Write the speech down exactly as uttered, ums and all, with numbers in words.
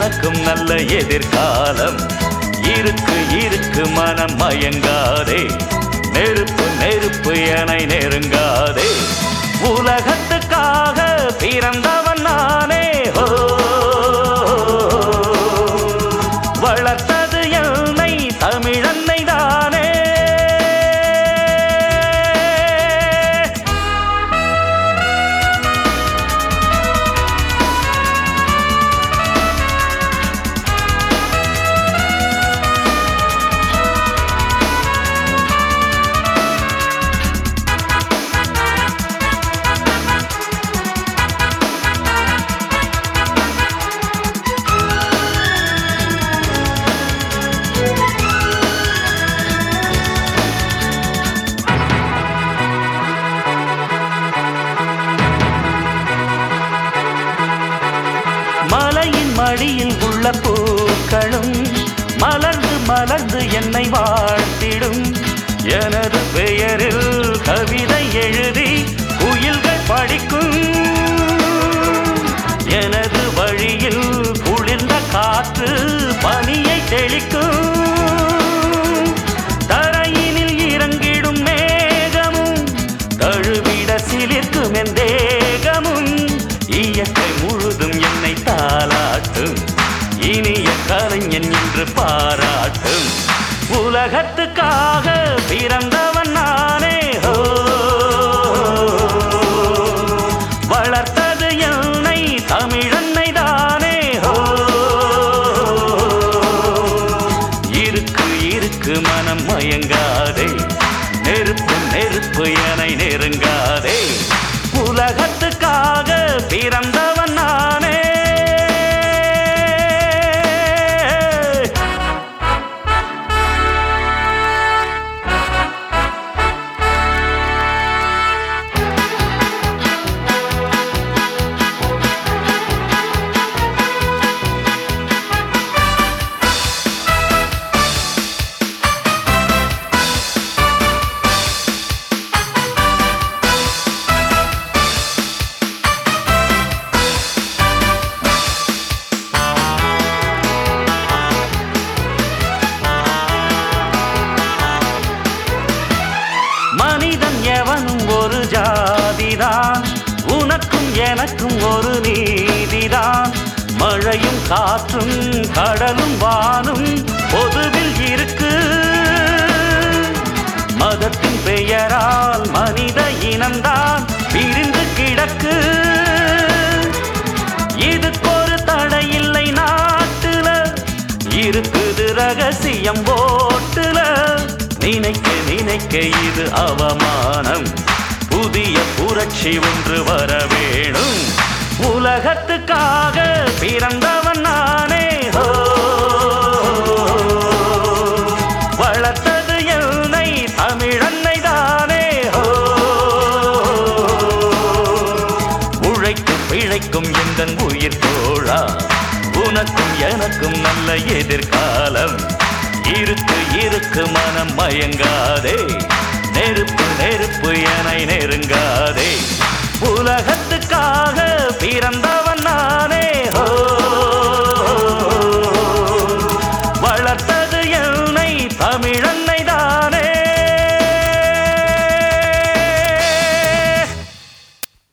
எனக்கும் நல்ல எதிர்காலம் இருக்கு இருக்கு மனம் மயங்காதே நெருப்பு நெருப்பு எனை நெருங்காதே உலகத்துக்காக பிறந்தவன் நானே ஹோ வளர்த்தது என்னை தமிழன்னை தானே மலையின் மடியில் உள்ள பூக்களும் மலர்ந்து மலர்ந்து என்னை வாழ்த்திடும் எனது பெயரில் கவிதை எழுதி குயில்கள் படிக்கும் எனது வழியில் குளிர்ந்த காற்று பனியை தெளிக்கும் தரையினில் இறங்கிடும் மேகமும் தழுவிட சிலிர்க்கும் என் தேகமும் இயற்கை முழுதும் என்னை தாளாட்டும் இனிய கலைஞன் என்று பாராட்டும் உலகத்துக்காக பிறந்தவன் நானே ஹோ வளர்த்தது என்னை தமிழன்னை தானே ஹோ இருக்கு இருக்கு மனம் மயங்காதே நெருப்பு நெருப்பு எனை நெருங்காதே உலகத்துக்காக பிறந்தவன் நானே மனிதன் எவனும் ஒரு ஜாதிதான் உனக்கும் எனக்கும் ஒரு நீதிதான் மழையும் காற்றும் கடலும் வானும் பொதுவில் இருக்கு மதத்தின் பெயரால் மனித இனம்தான் பிரிந்து கிடக்கு இதுக்கொரு தடையில்லை நாட்டுல இருக்குது ரகசியம் போட்டுல நினைக்க நினைக்க இது அவமானம் புதிய புரட்சி ஒன்று வர வேணும் உலகத்துக்காக பிறந்தவன் நானே ஹோ வளர்த்தது என்னை தமிழன்னை தானே ஹோ உழைத்து பிழைக்கும் எந்தன் உயிர் தோழா உனக்கும் எனக்கும் நல்ல எதிர்காலம் இருக்கு இருக்கு மனம் மயங்காதே நெருப்பு நெருப்பு எனை நெருங்காதே உலகத்துக்காக பிறந்தவன் நானே